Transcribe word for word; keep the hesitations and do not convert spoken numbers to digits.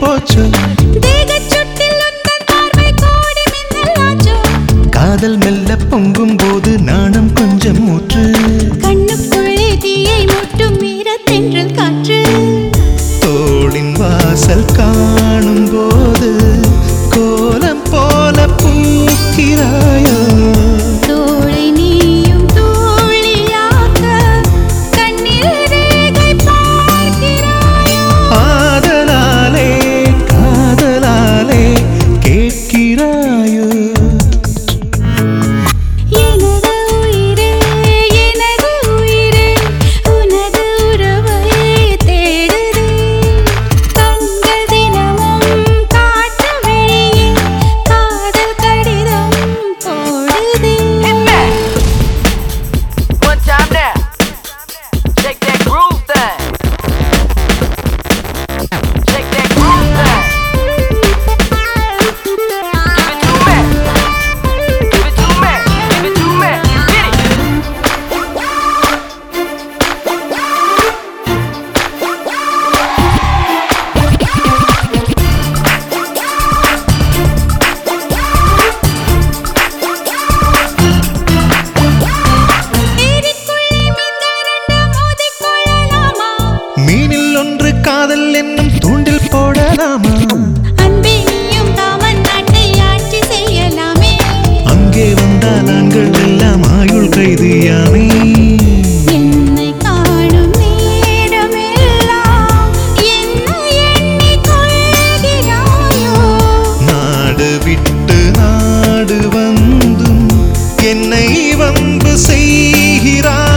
போச்சோ காதல் மெல்ல பொங்கும் போது நாணம் கொஞ்சம் ஊற்று கண்ணுக்குள்ளே தீயை மூட்டும் வீரத்தென்றல் காற்று தோளின் வாசல் காணும் போது கோலம் போல பூக்கிறாயோ தோளை நீயும் தோழியாக்க கண்ணில் ரேகை பார்க்கிறாயோ ஆதலாலே காதலாலே கேட்கிறாயோ எனது உயிரே எனது உயிரே உனது உறவை தேடுதே கண்கள் தினமும் காற்று வெளியே காதல் கடிதம் போடுதே One time now. Shake that groove thing. Shake that groove thing. Give it to me. Give it to me. Give it to me. ஏரிக்குள்ளே மீன்கள் ரெண்டு மோதிக்கொள்ளலாமா மீனில் ஒன்று காதல் என்னும் தூண்டில் போடலாமா அன்பே நீயும் காமன் நாட்டை ஆட்சி செய்யலாமே அங்கே வந்தால் நாங்கள் எல்லாம் ஆயுள் கைதியாமே என்னை காணும் நேரமெல்லாம் என்னை எண்ணிக் கொள்கிறாயோ நாடு விட்டு நாடு வந்தும் என்னை வம்பு செய்கிறாய்